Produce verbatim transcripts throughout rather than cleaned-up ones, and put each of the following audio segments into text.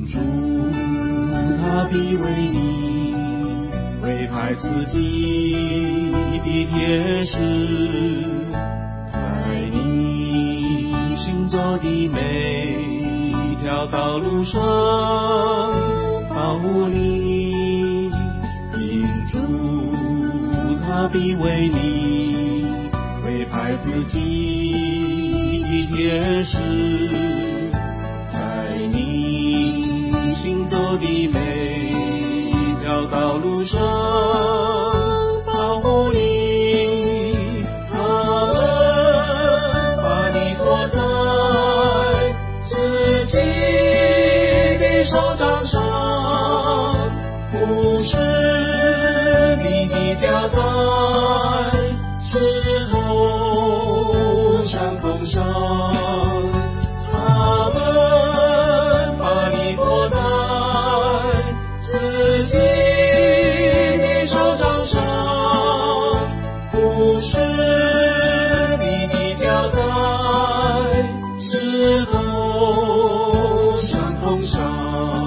主他必为你委派自己的天使，在你行走的每一条道路上保护你。因主他必为你委派自己的天使，在你行走的每一条道路上保护你。他们把你托在自己的手掌上，不是你的脚在石头山峰上。他们把你托在自己的手掌上，不是你的脚在石头山峰上。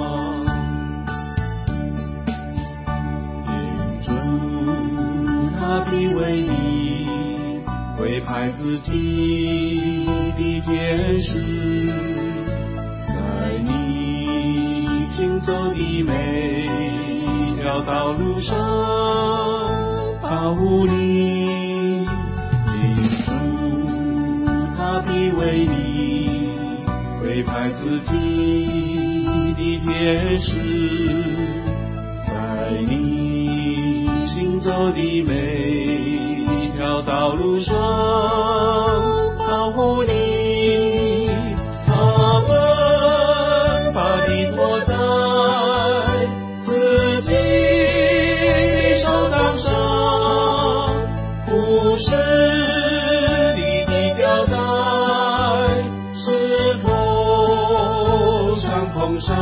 因主他必为你委派自己的天使，在你行走的每一条道路上保护你。因主他必为你委派自己的天使，在你行走的每一条道路上保护你。他们把你托在自己的手掌上，不是你的脚在石头山峰上。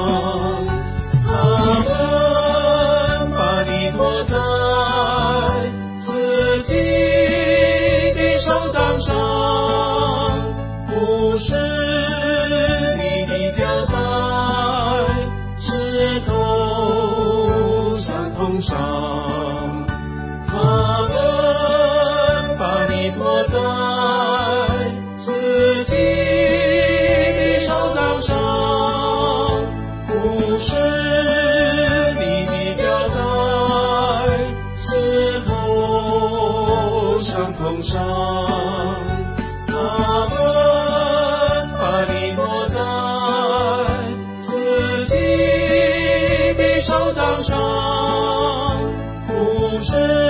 他们把你托在自己的手掌上，不是你的脚在石头山峰上。他们把你托在自己的手掌上，不是你的脚在石头山峰上。他们把你托在自己的手掌上，不是